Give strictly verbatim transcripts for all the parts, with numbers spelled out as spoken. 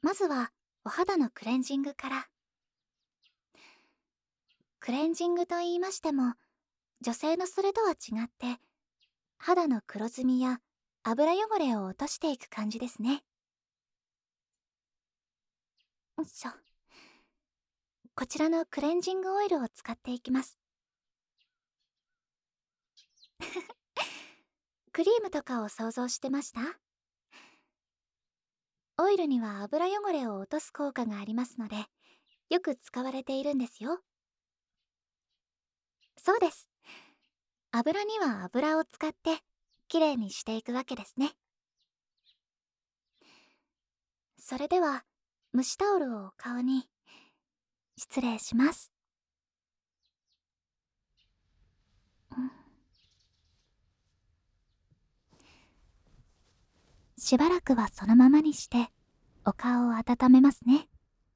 まずはお肌のクレンジングから。クレンジングと言いましても、女性のそれとは違って、肌の黒ずみや油汚れを落としていく感じですね。よいしょ。こちらのクレンジングオイルを使っていきます。クリームとかを想像してました？オイルには油汚れを落とす効果がありますので、よく使われているんですよ。そうです。油には油を使ってきれいにしていくわけですね。それでは蒸しタオルをお顔に。失礼します。うん、しばらくはそのままにしてお顔を温めますね。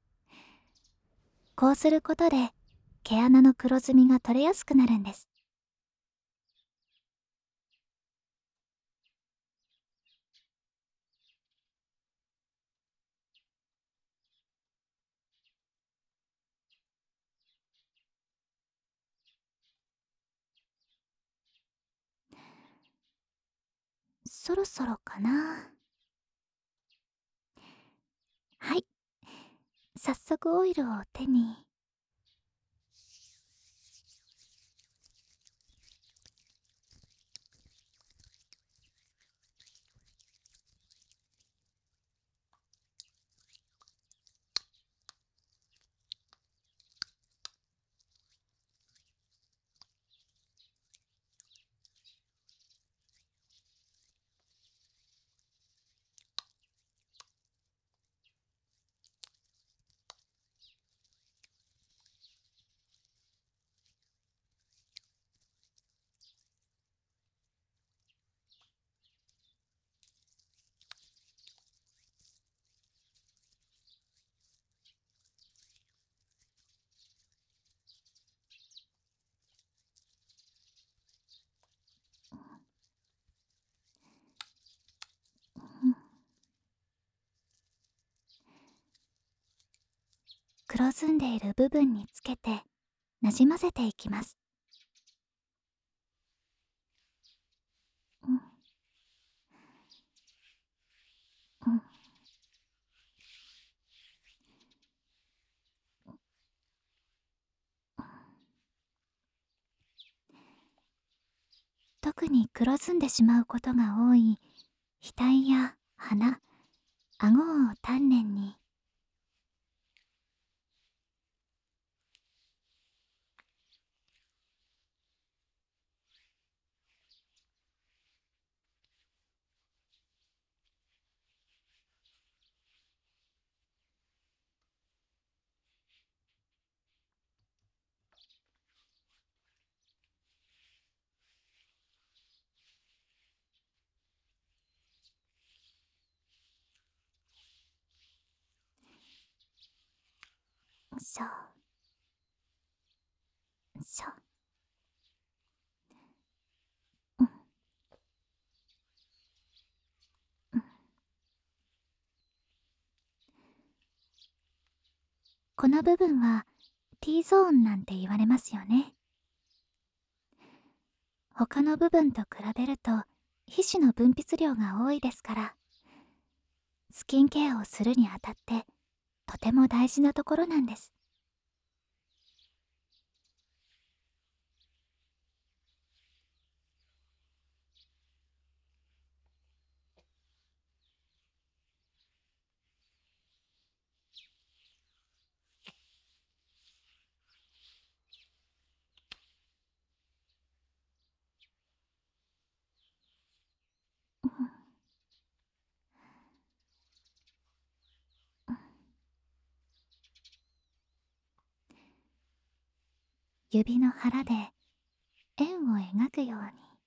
こうすることで毛穴の黒ずみが取れやすくなるんです。そろそろかな。はい、早速オイルを手に。うん、黒ずんでいる部分につけてなじませていきます。うんうん、特に黒ずんでしまうことが多い額や鼻、顎を丹念に。しょしょ。うんうん、この部分は T ゾーンなんて言われますよね。他の部分と比べると皮脂の分泌量が多いですから、スキンケアをするにあたってとても大事なところなんです。うんうん、指の腹で円を描くように、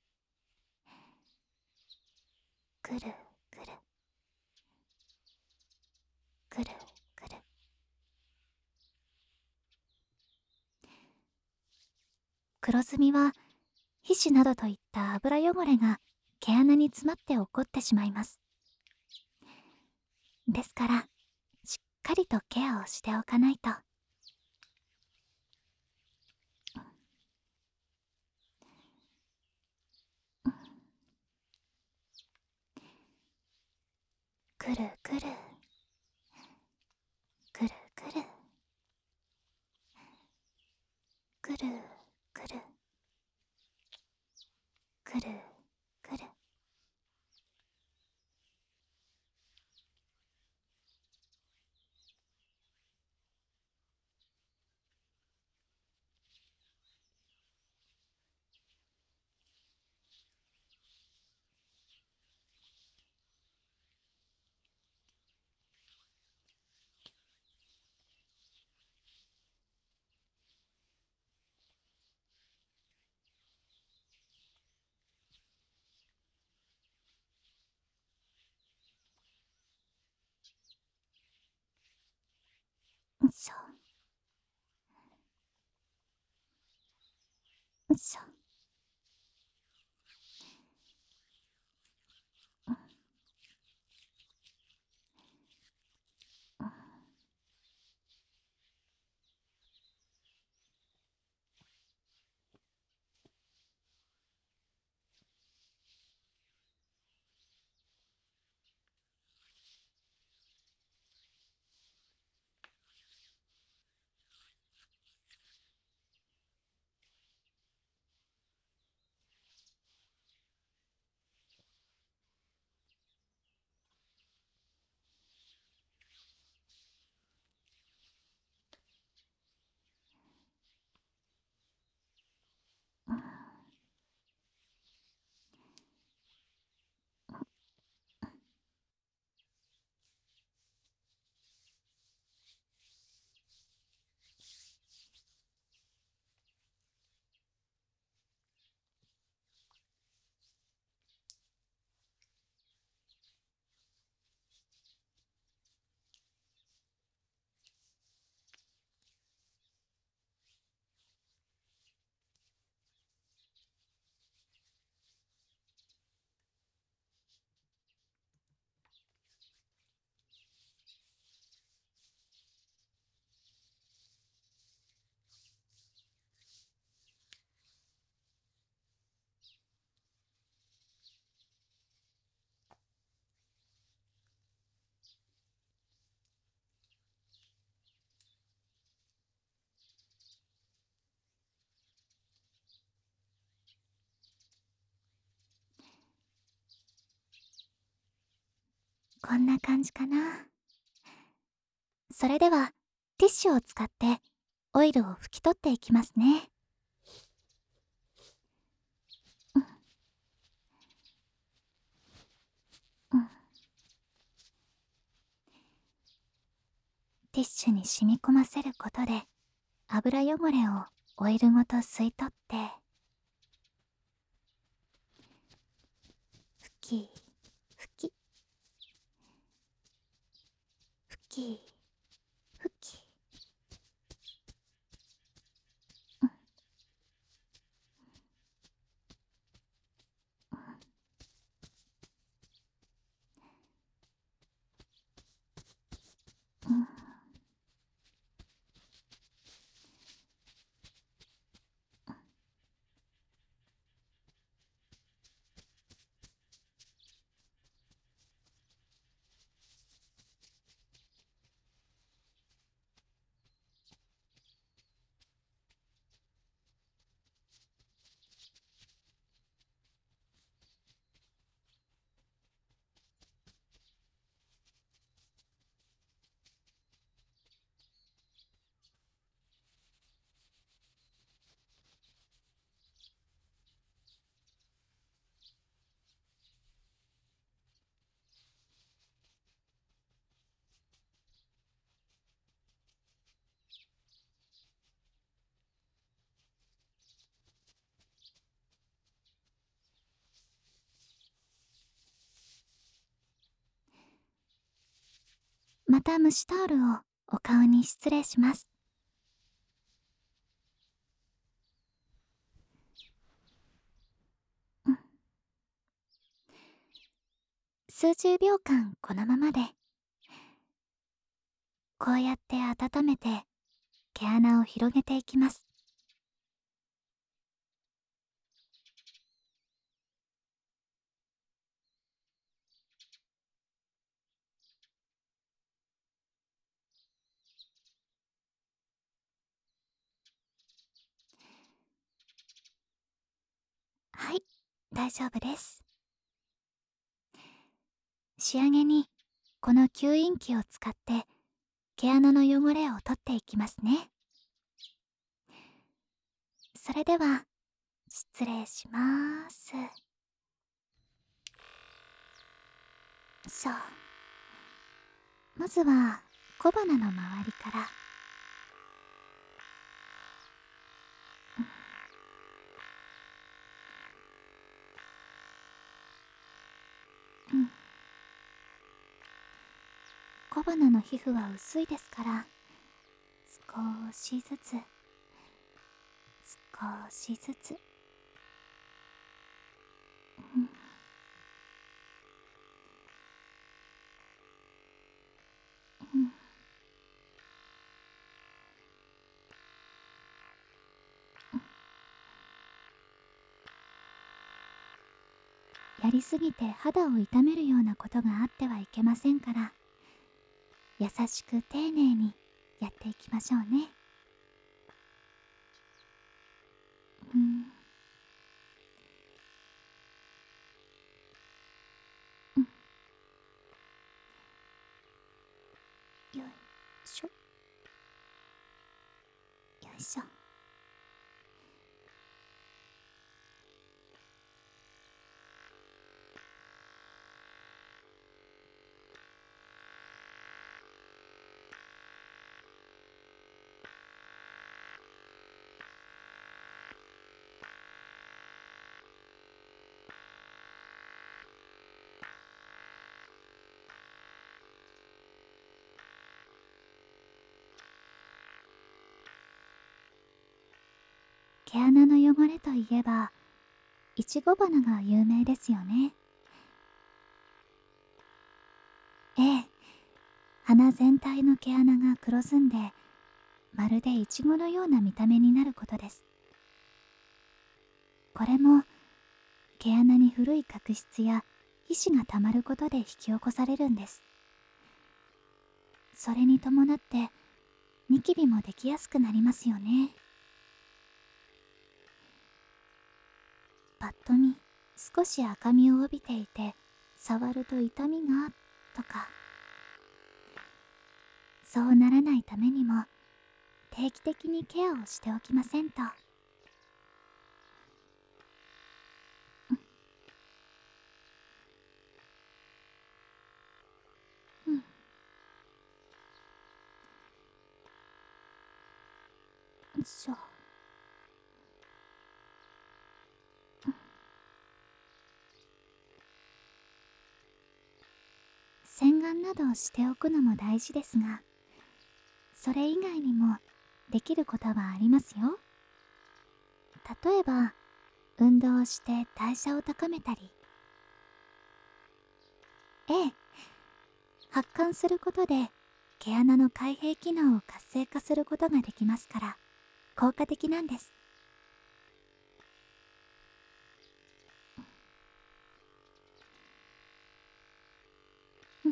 くるくるくるくる。黒ずみは皮脂などといった油汚れが毛穴に詰まって起こってしまいます。ですから、しっケアをしておかないと。くるくるくるくるくるくるくるくる。よいしょよいしょ。こんな感じかな。それではティッシュを使ってオイルを拭き取っていきますね。うんうん。ティッシュに染み込ませることで油汚れをオイルごと吸い取って拭き拭き拭き拭き。うん。また蒸しタオルをお顔に失礼します。うん。数十秒間このままで。 こうやって温めて毛穴を広げていきます。はい、大丈夫です。仕上げにこの吸引器を使って毛穴の汚れを取っていきますね。それでは失礼します。さあ、まずは小鼻の周りから。うん、小鼻の皮膚は薄いですから、少しずつ少しずつ、うん、うん、やりすぎて肌を痛めるようなことがあってはいけませんから、優しく丁寧にやっていきましょうね。うん、うん、よいしょ、よいしょ。毛穴の汚れといえば、いちご花が有名ですよね。ええ、花全体の毛穴が黒ずんで、まるでイチゴのような見た目になることです。これも毛穴に古い角質や皮脂がたまることで引き起こされるんです。それに伴ってニキビもできやすくなりますよね。パッと見少し赤みを帯びていて、触ると痛みがとか、そうならないためにも定期的にケアをしておきませんと。うん、そう。洗顔などをしておくのも大事ですが、それ以外にもできることはありますよ。例えば運動をして代謝を高めたり、ええ、発汗することで毛穴の開閉機能を活性化することができますから、効果的なんです。うん、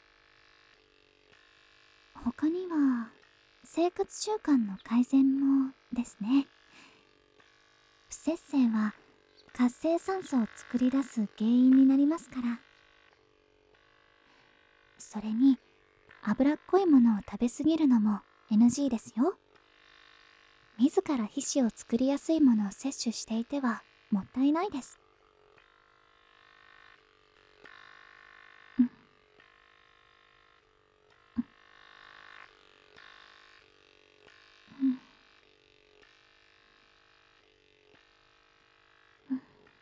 他には生活習慣の改善もですね。不摂生は活性酸素を作り出す原因になりますから。それに脂っこいものを食べ過ぎるのも エヌジー ですよ。自ら皮脂を作りやすいものを摂取していてはもったいないです。うん、うん、うん、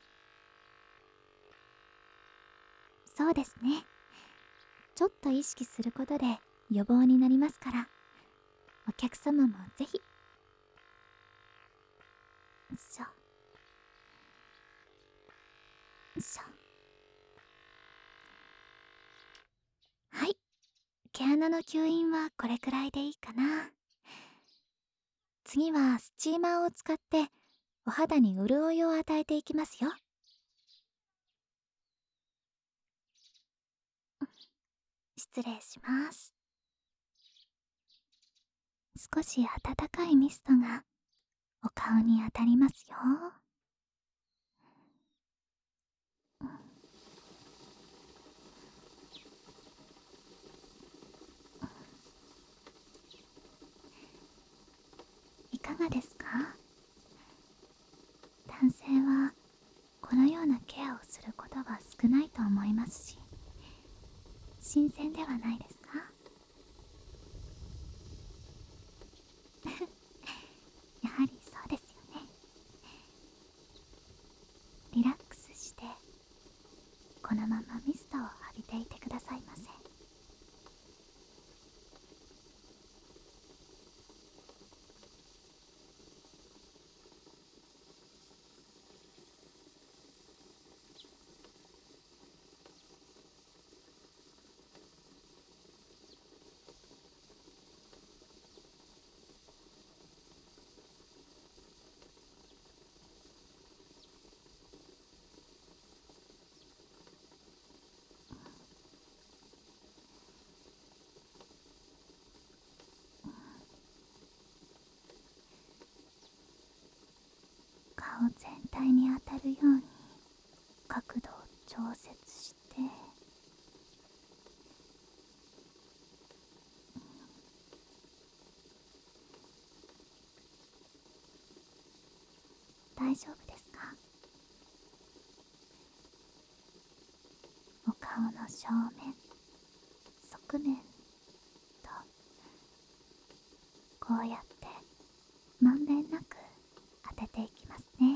そうですね。ちょっと意識することで予防になりますから、お客様もぜひ。しょしょ。はい、毛穴鼻の吸引はこれくらいでいいかな。次はスチーマーを使ってお肌に潤いを与えていきますよ。失礼します。少し温かいミストがお顔に当たりますよ。いかがですか？男性はこのようなケアをすることは少ないと思いますし、新鮮ではないですか？やはりそうですよね。リラックスしてこのままミストを浴びていてくださいませ。顔全体に当たるように角度を調節して、大丈夫ですか？お顔の正面、側面とこうやってまんべんなく当てていきますね。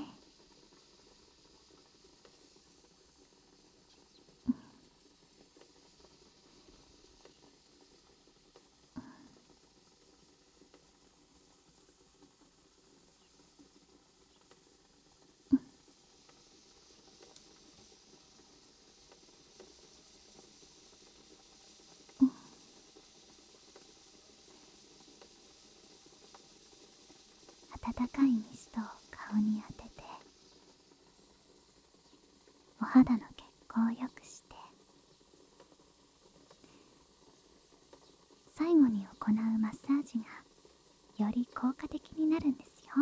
温かいミストを顔に当てて、お肌の血行を良くして、最後に行うマッサージがより効果的になるんですよ。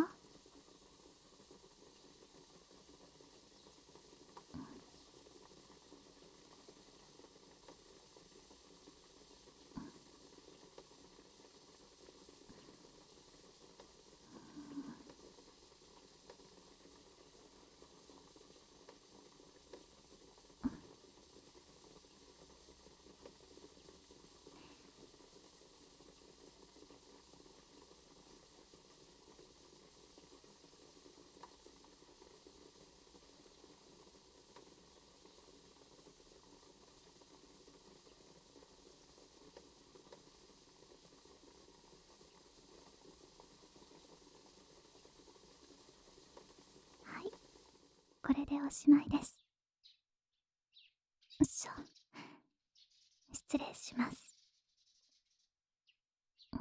はい、これでおしまいです。よいしょ。失礼します。うん。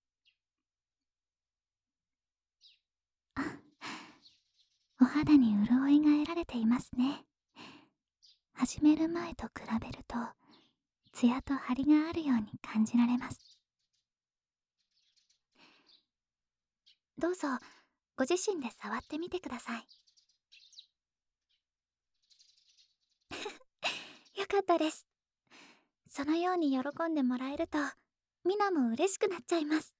あ、お肌に潤いが得られていますね。始める前と比べるとツヤと張りがあるように感じられます。どうぞご自身で触ってみてください。よかったです。そのように喜んでもらえるとミナも嬉しくなっちゃいます。